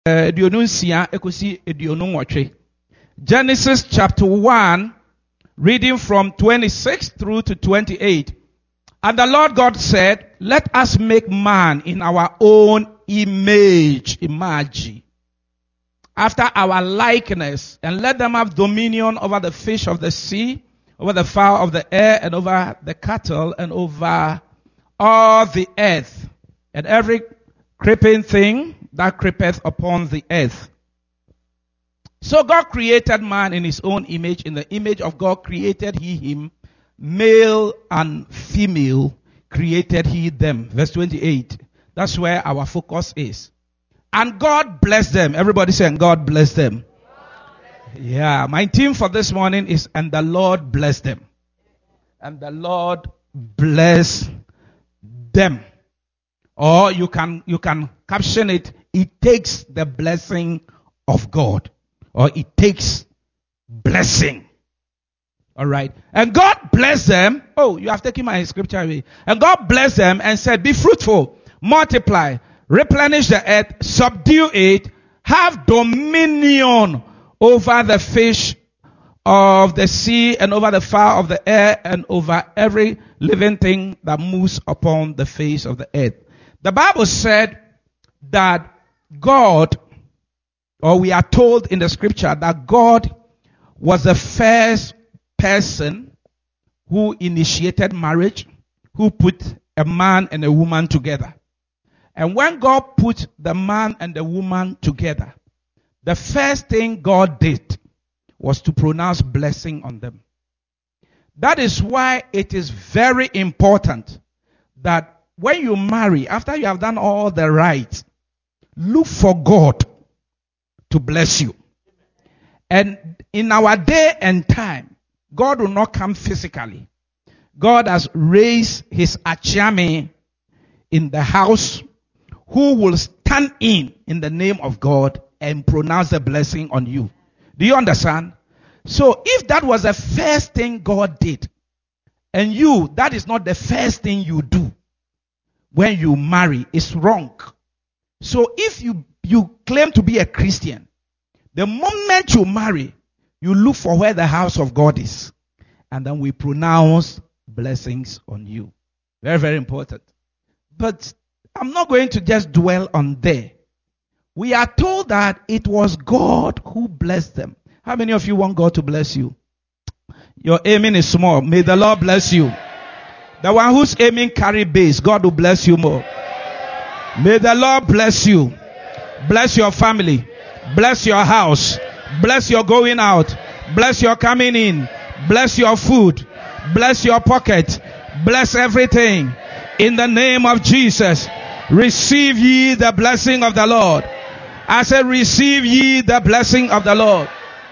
Genesis chapter 1, reading from 26 through to 28. And the Lord God said, let us make man in our own image, after our likeness, and let them have dominion over the fish of the sea, over the fowl of the air, and over the cattle, and over all the earth, and every creeping thing that creepeth upon the earth. So God created man in his own image. In the image of God created he him. Male and female created he them. Verse 28. That's where our focus is. And God blessed them. Everybody saying God blessed them. Yeah, my theme for this morning is, and the Lord blessed them. And the Lord blessed them. Or you can caption it, it takes the blessing of God. Or it takes blessing. Alright. And God blessed them. Oh, you have taken my scripture away. And God blessed them and said, be fruitful, multiply, replenish the earth, subdue it, have dominion over the fish of the sea and over the fowl of the air and over every living thing that moves upon the face of the earth. The Bible said that God, or we are told in the scripture that God was the first person who initiated marriage, who put a man and a woman together. And when God put the man and the woman together, the first thing God did was to pronounce blessing on them. That is why it is very important that when you marry, after you have done all the rites, look for God to bless you. And in our day and time, God will not come physically. God has raised his Achiame in the house who will stand in the name of God and pronounce the blessing on you. Do you understand? So if that was the first thing God did, and that is not the first thing you do when you marry, it's wrong. So if you claim to be a Christian, the moment you marry, you look for where the house of God is. And then we pronounce blessings on you. Very, very important. But I'm not going to just dwell on there. We are told that it was God who blessed them. How many of you want God to bless you? Your aiming is small. May the Lord bless you. The one who's aiming carry base, God will bless you more. May the Lord bless you. Bless your family. Bless your house. Bless your going out. Bless your coming in. Bless your food. Bless your pocket. Bless everything. In the name of Jesus. Receive ye the blessing of the Lord. I said, receive ye the blessing of the Lord.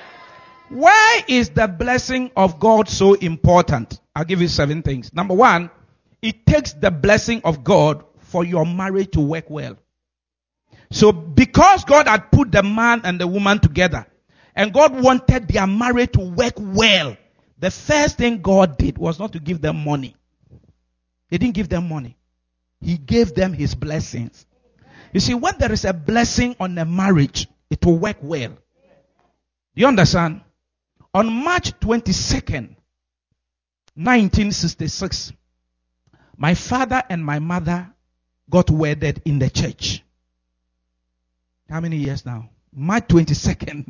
Why is the blessing of God so important? I'll give you 7 things. Number 1, it takes the blessing of God for your marriage to work well. So because God had put the man and the woman together, and God wanted their marriage to work well, the first thing God did was not to give them money. He didn't give them money. He gave them his blessings. You see, when there is a blessing on a marriage, it will work well. Do you understand? On March 22nd, 1966, my father and my mother got wedded in the church. How many years now? March 22nd,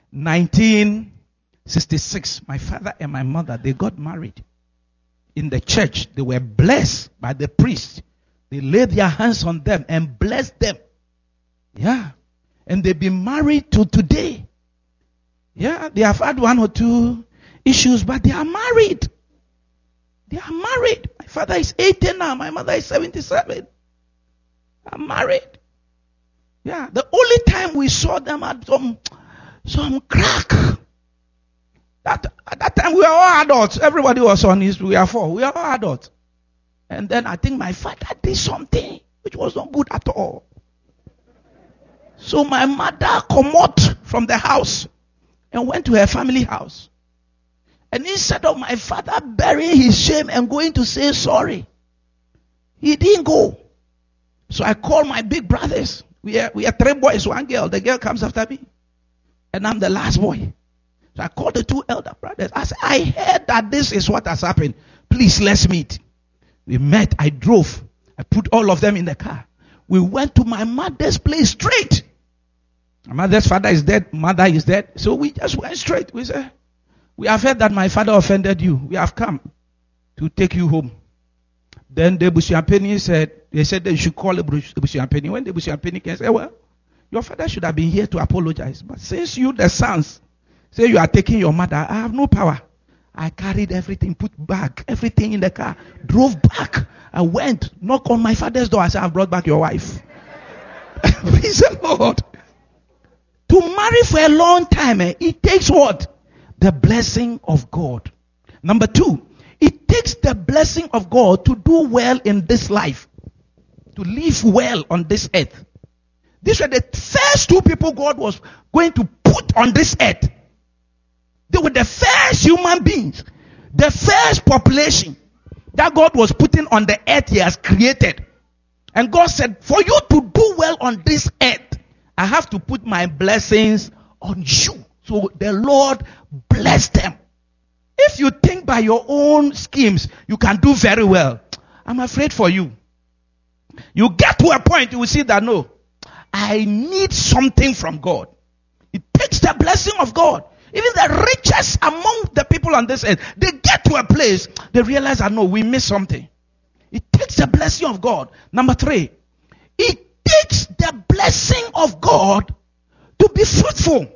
1966. My father and my mother, they got married in the church. They were blessed by the priest. They laid their hands on them and blessed them. Yeah. And they've been married to today. Yeah. They have had 1 or 2 issues, but they are married. They are married. My father is 80 now. My mother is 77. I'm married. Yeah. The only time we saw them at some crack. At that time we were all adults. Everybody was on his, we are 4. We are all adults. And then I think my father did something which was not good at all. So my mother come out from the house and went to her family house. And instead of my father burying his shame and going to say sorry, he didn't go. So I called my big brothers. We are 3 boys, 1 girl. The girl comes after me. And I'm the last boy. So I called the 2 elder brothers. I said, I heard that this is what has happened. Please, let's meet. We met. I drove. I put all of them in the car. We went to my mother's place straight. My mother's father is dead. Mother is dead. So we just went straight. We said, we have heard that my father offended you. We have come to take you home. Then the Bushiampeni said, they said they should call the Bushiampeni. When the Bushiampeni came, said, well, your father should have been here to apologize. But since you, the sons, say you are taking your mother, I have no power. I carried everything, put back everything in the car, drove back. I went, knocked on my father's door. I said, I've brought back your wife. Praise the Lord. To marry for a long time, it takes what? The blessing of God. Number 2, it takes the blessing of God to do well in this life. To live well on this earth. These were the first 2 people God was going to put on this earth. They were the first human beings. The first population that God was putting on the earth He has created. And God said, for you to do well on this earth, I have to put my blessings on you. So the Lord blessed them. If you think by your own schemes, you can do very well. I'm afraid for you. You get to a point, you will see that no, I need something from God. It takes the blessing of God. Even the richest among the people on this earth, they get to a place, they realize that no, we miss something. It takes the blessing of God. Number 3, it takes the blessing of God to be fruitful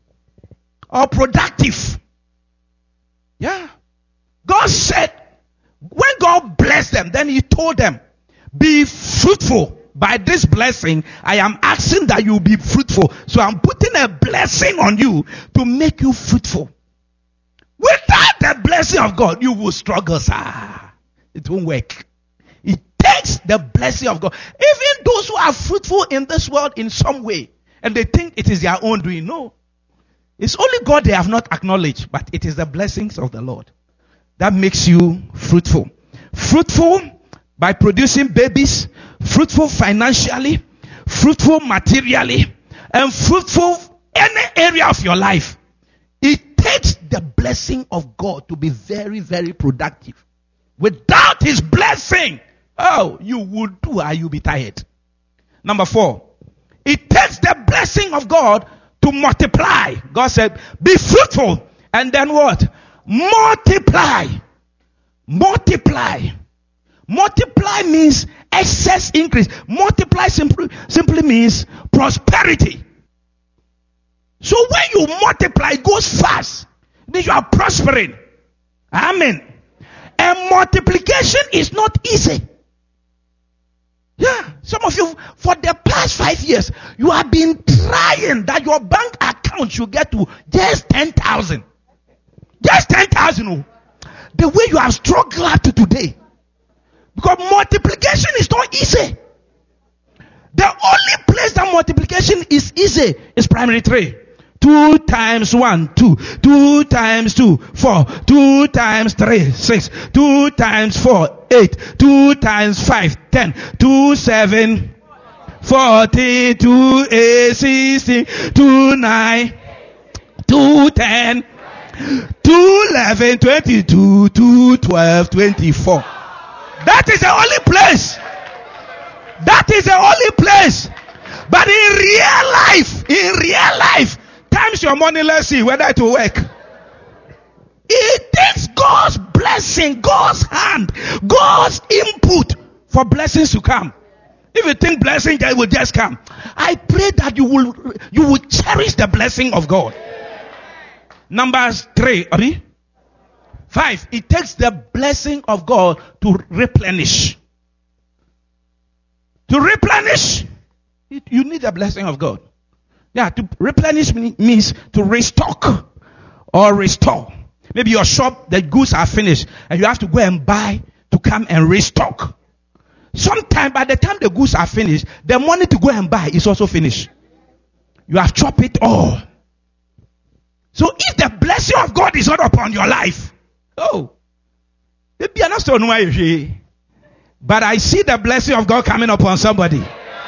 or productive. Yeah. God said, when God blessed them, then He told them, be fruitful. By this blessing, I am asking that you be fruitful. So I'm putting a blessing on you to make you fruitful. Without the blessing of God, you will struggle, sir. It won't work. It takes the blessing of God. Even those who are fruitful in this world in some way, and they think it is their own doing. No. It's only God they have not acknowledged, but it is the blessings of the Lord that makes you fruitful. Fruitful by producing babies, fruitful financially, fruitful materially, and fruitful any area of your life. It takes the blessing of God to be very, very productive. Without His blessing, you would do or you'll be tired. Number 4, it takes the blessing of God to multiply. God said, be fruitful. And then what? Multiply. Multiply. Multiply means excess increase. Multiply simply means prosperity. So when you multiply, it goes fast. It means you are prospering. Amen. And multiplication is not easy. Yeah, some of you, for the past 5 years, you have been trying that your bank account should get to just 10,000. Just 10,000. The way you have struggled up to today. Because multiplication is not easy. The only place that multiplication is easy is primary 3. 2 times 1, 2. 2 times 2, 4. 2 times 3, 6. 2 times 4, 8. 2 times 5, 10. 2, 7, 14. 2, 8, 16. 2, 9. 2, 10. 2, 11, 22. 2, 12, 24. That is the only place. That is the only place. But in real life, times your money, let's see whether it will work. It takes God's blessing, God's hand, God's input for blessings to come. If you think blessing will just come, I pray that you will cherish the blessing of God. Numbers 3, 5. It takes the blessing of God to replenish. To replenish, you need the blessing of God. Yeah, to replenish means to restock or restore. Maybe your shop, the goods are finished and you have to go and buy to come and restock. Sometime by the time the goods are finished, the money to go and buy is also finished. You have chopped it all. So if the blessing of God is not upon your life, maybe you're not so noisy. But I see the blessing of God coming upon somebody.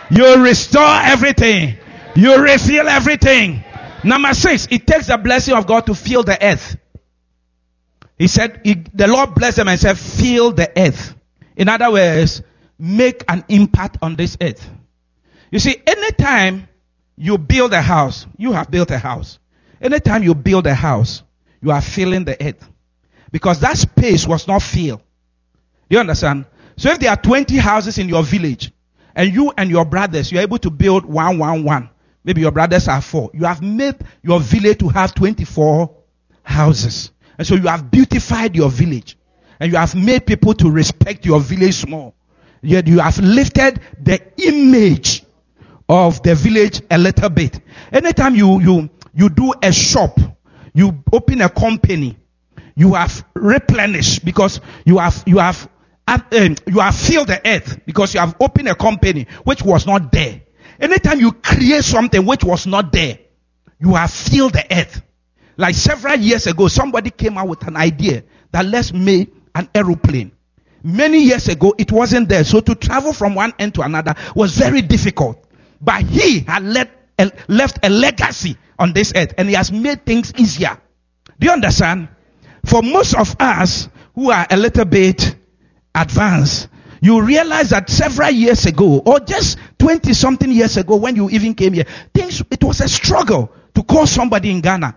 You restore everything. You refill everything. Number 6, it takes the blessing of God to fill the earth. He said, the Lord blessed them and said, fill the earth. In other words, make an impact on this earth. You see, anytime you build a house, you have built a house. Anytime you build a house, you are filling the earth. Because that space was not filled. Do you understand? So if there are 20 houses in your village, and you and your brothers, you're able to build 1. Maybe your brothers are 4. You have made your village to have 24 houses. And so you have beautified your village. And you have made people to respect your village more. Yet you have lifted the image of the village a little bit. Anytime you do a shop, you open a company, you have replenished because you have filled the earth because you have opened a company which was not there. Anytime you create something which was not there, you have filled the earth. Like several years ago, somebody came out with an idea that let's make an aeroplane. Many years ago, it wasn't there. So to travel from one end to another was very difficult. But he had left a legacy on this earth and he has made things easier. Do you understand? For most of us who are a little bit advanced, you realize that several years ago, or just 20 something years ago when you even came here, it was a struggle to call somebody in Ghana.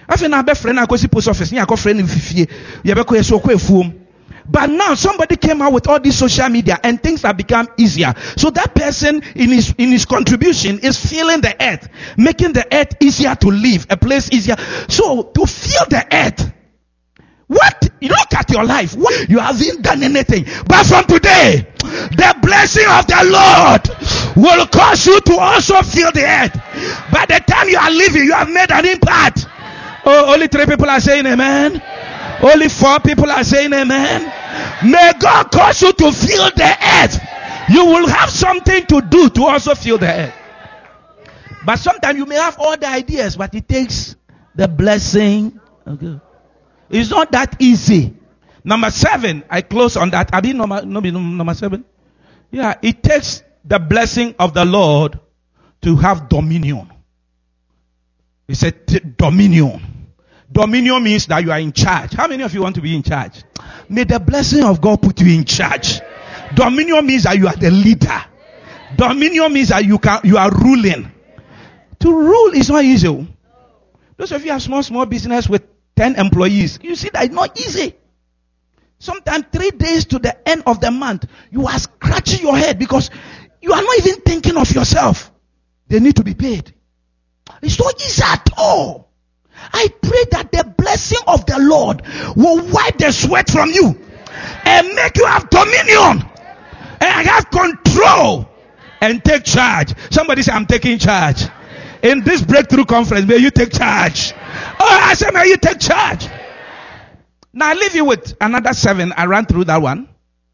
But now somebody came out with all this social media and things have become easier. So that person in his contribution is filling the earth, making the earth easier to live, a place easier. So to fill the earth, look at your life. You haven't done anything. But from today, the blessing of the Lord will cause you to also fill the earth. By the time you are living, you have made an impact. Oh, only 3 people are saying amen. Only 4 people are saying amen. May God cause you to fill the earth. You will have something to do to also fill the earth. But sometimes you may have all the ideas, but it takes the blessing. Okay. It's not that easy. Number 7, I close on that. Number 7. Yeah, it takes the blessing of the Lord to have dominion. He said dominion. Dominion means that you are in charge. How many of you want to be in charge? May the blessing of God put you in charge. Dominion means that you are the leader. Dominion means that you are ruling. To rule is not easy. Those of you have small business with 10 employees, you see that it's not easy. Sometimes 3 days to the end of the month, you are scratching your head because you are not even thinking of yourself. They need to be paid. It's not easy at all. I pray that the blessing of the Lord will wipe the sweat from you and make you have dominion and have control and take charge. Somebody say, I'm taking charge. In this breakthrough conference, may you take charge. Oh, I say, may you take charge. Now I leave you with another 7. I ran through that one.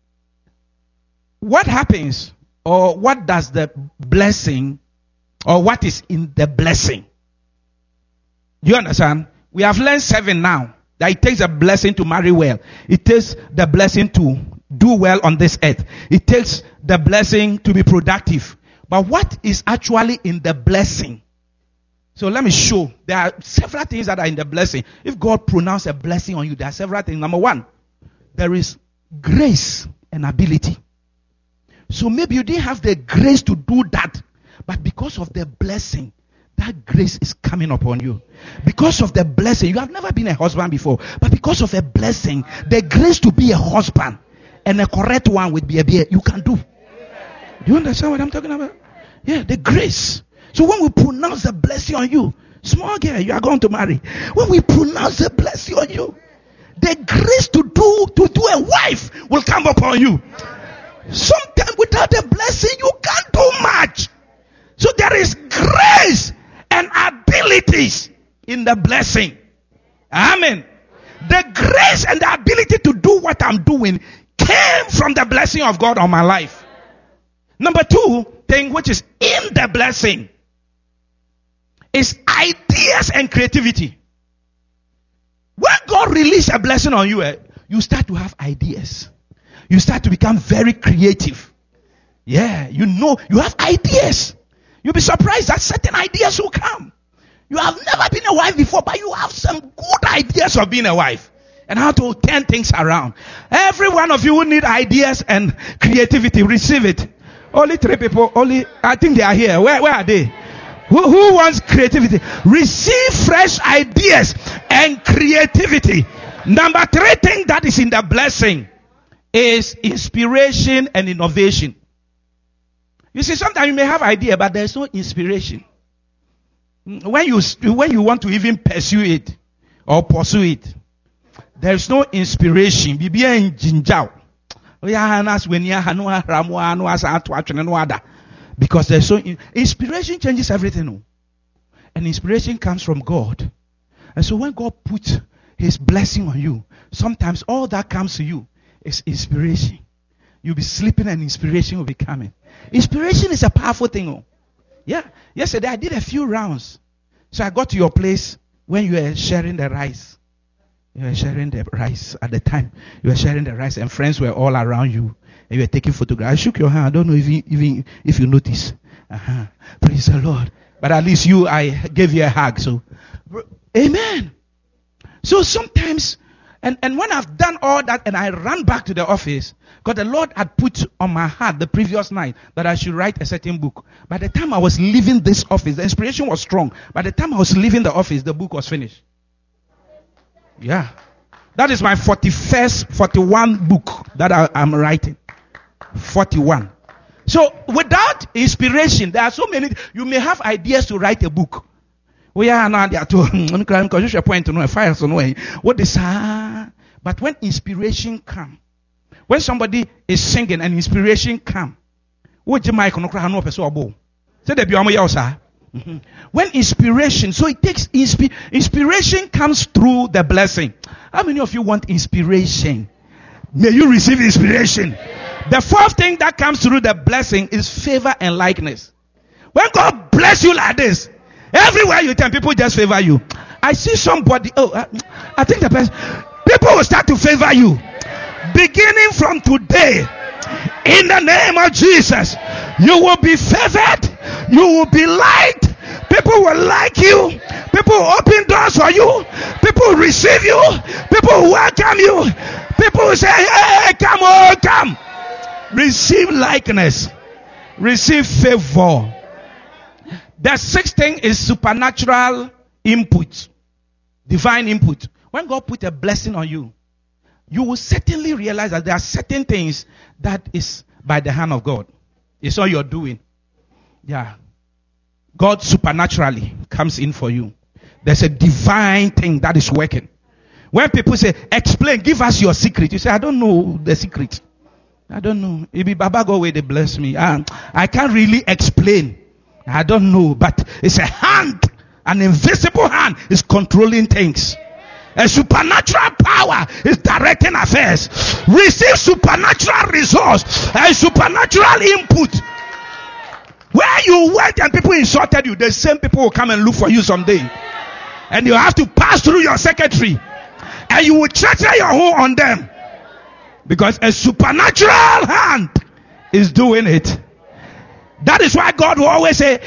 What happens, or what does the blessing, or what is in the blessing? Do you understand? We have learned 7 now. That it takes a blessing to marry well. It takes the blessing to do well on this earth. It takes the blessing to be productive. But what is actually in the blessing? So let me show. There are several things that are in the blessing. If God pronounced a blessing on you, there are several things. Number 1, there is grace and ability. So maybe you didn't have the grace to do that. But because of the blessing, that grace is coming upon you. Because of the blessing, you have never been a husband before. But because of a blessing, the grace to be a husband and a correct one with be you can do. Do you understand what I'm talking about? Yeah, the grace. So when we pronounce the blessing on you, small girl, you are going to marry. When we pronounce the blessing on you, the grace to do a wife will come upon you. Sometimes without the blessing, you can't do much. So there is grace and abilities in the blessing. Amen. The grace and the ability to do what I'm doing came from the blessing of God on my life. Number 2 thing which is in the blessing is ideas and creativity. When God releases a blessing on you, you start to have ideas. You start to become very creative. Yeah, you know, you have ideas. You'll be surprised that certain ideas will come. You have never been a wife before, but you have some good ideas of being a wife and how to turn things around. Every one of you who need ideas and creativity, receive it. Only 3 people, I think they are here. Where are they? Who wants creativity? Receive fresh ideas and creativity. Number 3 thing that is in the blessing is inspiration and innovation. You see, sometimes you may have idea, but there's no inspiration. When you want to even pursue it or pursue it, there's no inspiration. Because there's so inspiration changes everything. And inspiration comes from God. And so when God puts his blessing on you, sometimes all that comes to you is inspiration. You'll be sleeping and inspiration will be coming. Inspiration is a powerful thing. Yeah. Yesterday I did a few rounds. So I got to your place when you were sharing the rice. You were sharing the rice at the time. You were sharing the rice and friends were all around you. And you were taking photographs. I shook your hand. I don't know if you notice. Praise the Lord. But at least I gave you a hug. So, amen. So sometimes, and when I've done all that and I ran back to the office, because the Lord had put on my heart the previous night that I should write a certain book. By the time I was leaving this office, the inspiration was strong. By the time I was leaving the office, the book was finished. Yeah. That is my 41 book that I'm writing. 41. So without inspiration, there are so many. You may have ideas to write a book. We are not there to point to no fire so no. What is but when inspiration comes, when somebody is singing and inspiration comes, what you mic no cry no person obo. Say the biom ya when inspiration, so it takes inspiration comes through the blessing. How many of you want inspiration? May you receive inspiration. The 4th thing that comes through the blessing is favor and likeness. When God bless you like this, everywhere you turn, people just favor you. I see somebody, I think the person, people will start to favor you. Beginning from today, in the name of Jesus, you will be favored, you will be liked, people will like you, people will open doors for you, people will receive you, people will welcome you, people will say, hey, come. Receive likeness, receive favor. The 6th thing is supernatural input, divine input. When God put a blessing on you, you will certainly realize that there are certain things that is by the hand of God. It's all you're doing. Yeah. God supernaturally comes in for you. There's a divine thing that is working. When people say, explain, give us your secret. You say, I don't know the secret. I don't know. It be Baba go where they bless me. I can't really explain. I don't know. But it's a hand. An invisible hand is controlling things. A supernatural power is directing affairs. Receive supernatural resource and supernatural input. Where you went and people insulted you, the same people will come and look for you someday. And you have to pass through your secretary. And you will treasure your home on them. Because a supernatural hand is doing it. That is why God will always say,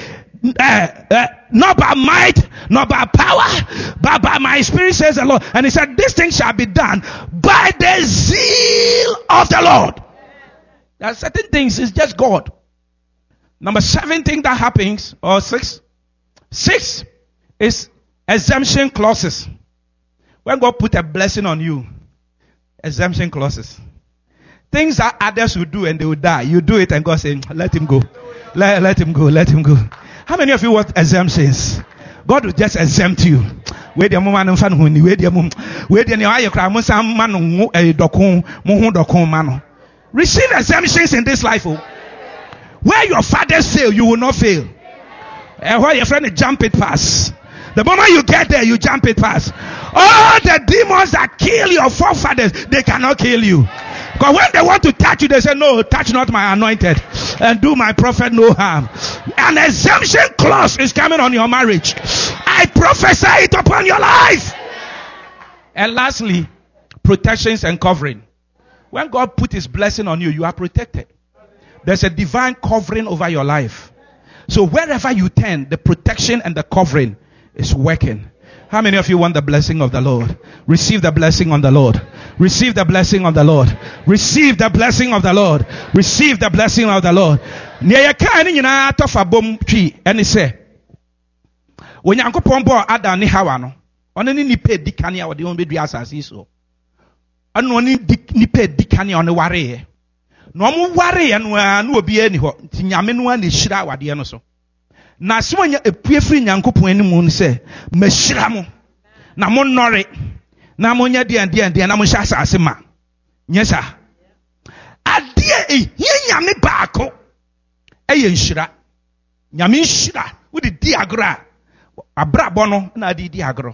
not by might, not by power, but by my spirit, says the Lord. And he said, this thing shall be done by the zeal of the Lord. There are certain things, it's just God. Number 7 thing that happens, or 6 is exemption clauses. When God put a blessing on you, exemption clauses. Things that others will do and they will die. You do it and God says, let him go. Let him go. Let him go. How many of you want exemptions? God will just exempt you. Receive exemptions in this life. Where your fathers fail, you will not fail. And where your friend jump it past. The moment you get there, you jump it past. All the demons that kill your forefathers, they cannot kill you. Because when they want to touch you, they say, no, touch not my anointed and do my prophet no harm. An exemption clause is coming on your marriage. I prophesy it upon your life. And lastly, protections and covering. When God put his blessing on you, you are protected. There's a divine covering over your life. So wherever you turn, the protection and the covering is working. How many of you want the blessing of the Lord? Receive the blessing of the Lord. Receive the blessing of the Lord. Receive the blessing of the Lord. Receive the blessing of the Lord. Near kind in a tough bom tree, and he say, when you go pombo ada ni hawano, on any nipe dikania or the only asasi so. And only nipe dikania on the ware. No more worry and no be any ho. Tinyamen is shira wadiano so. Na swanya a puefri nyankopon animu se mashiramo na mo nore na mo nya dia na mo hya asase ma nyesa ade nyame baako nshira nyame nshira wodi di agro abrabo no na adi di agro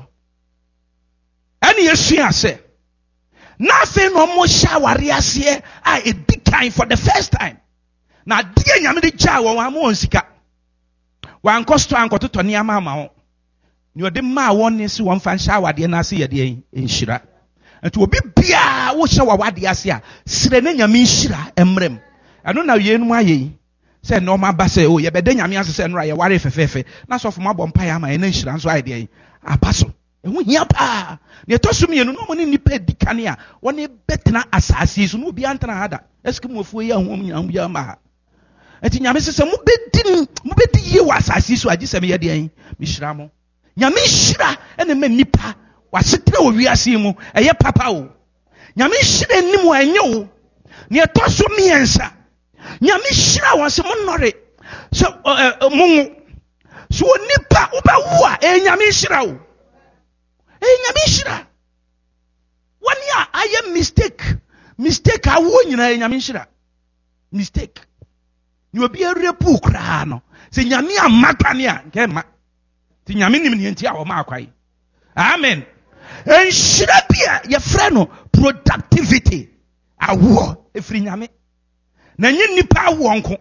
ani yesu ase na fe no mo hya ware ase a edi kan for the first time na die nyame de gya wo wa mo nsika wan kosto ankoto to niam ama ho ni ode ma won ni si won fan sha wade na ase ye de enhira enti obi bia wo hye wade ase a sire na nyame enhira emrem eno na ye nu aye se no ma ba se o ye bede nyame ase se no ye ware fefefe na so fo ma bom pa ya ma ye na enhira nso aye de apaso ehu hia pa ne to so mienu no mo ni nipa dikane a woni betena asase so no obi antana hada eske mo fuo ye ahom nyam ya ma eti nyame sese mo bedi ye wa asase so agi se me ye de mi hira mo nyame hira ene ma nipa wa setre o wiase mu eye papa o nyame hira nim wa enye o ne to so miensa nyame hira wa se mo nore so mo so nipa wo ba wo a nyame hira o nyame hira wani a aye mistake awo nyina nyame hira mistake ni obi erepu kra no se nyame amakane a nke ma ti nyame nim ne ntia wo ma akwai amen enhira bia ye frɛ no productivity awo efri nyame na nyi nipa awo nko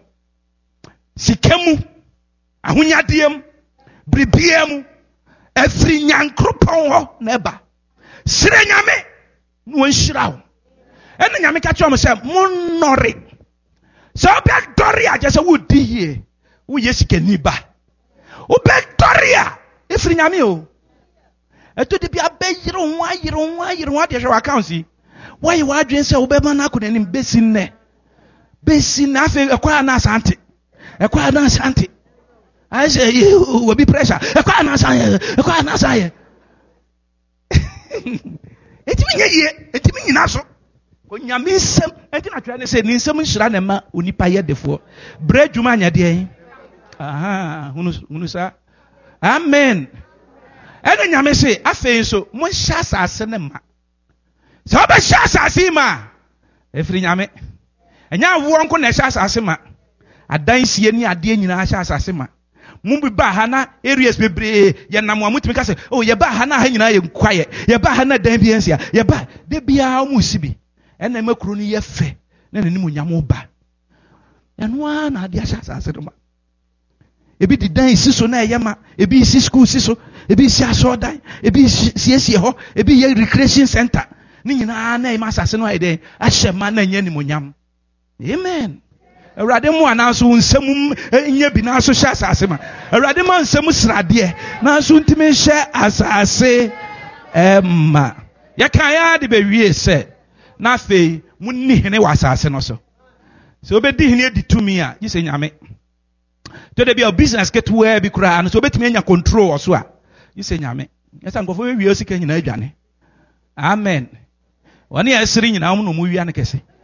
sikamu ahonyadiem bribiam efri nyankropon ho na ba sire nyame no enhira wo ene nyame ka kyerɛ mo sɛ monore so back doria just would be here. Who yes can niba. O back doria if nyame o. Eto de bia be yiro wa de hwe account si. Why you adwen say obeba na ko nanim besin ne. Besin na afi ekwa na asante. Ekwa na asante. I say you will be pressure. Ekwa na asante. Etimi nyina so. Onyame nsem enti na twa ne se ni nsem nhira na ma onipa ye defo bra dwuma anya de hunu sa amen ene nyame se afei so mo hya asase ne ma so ba hya asase ma efri nyame enya wo nko na hya asase ma adan sie ni ade nyina hya asase ma mu bi ba ha na areas bebre ye nam wa mutimi ka se oh ye ba ha na ha nyina ye kwaye ye ba ha na dan bi ensia ye ba de bia mu sibi ena makuru ni ye fe na nanim nyamo ba eno na ade ahya asase do ma ebi di dan siso na yema ebi si school siso ebi si aso dan ebi siesie ho ebi ye recreation center ni nyina na ima asase no ayde ahye ma na nya nimonyam amen awurade mu ananso nsam nya bi na so hya asase ma awurade ma nsam srade na so ntimi hye asase ma ya kan ya de be wie se na fe munni hene wa asase no so obedi hene di tumi a yi se nyame to de bia business get where bi kura no so obetimi anya control so a yi se nyame yesa nkofo wie osika nyina adwane amen wani asiri nyina mu no mu wi an kese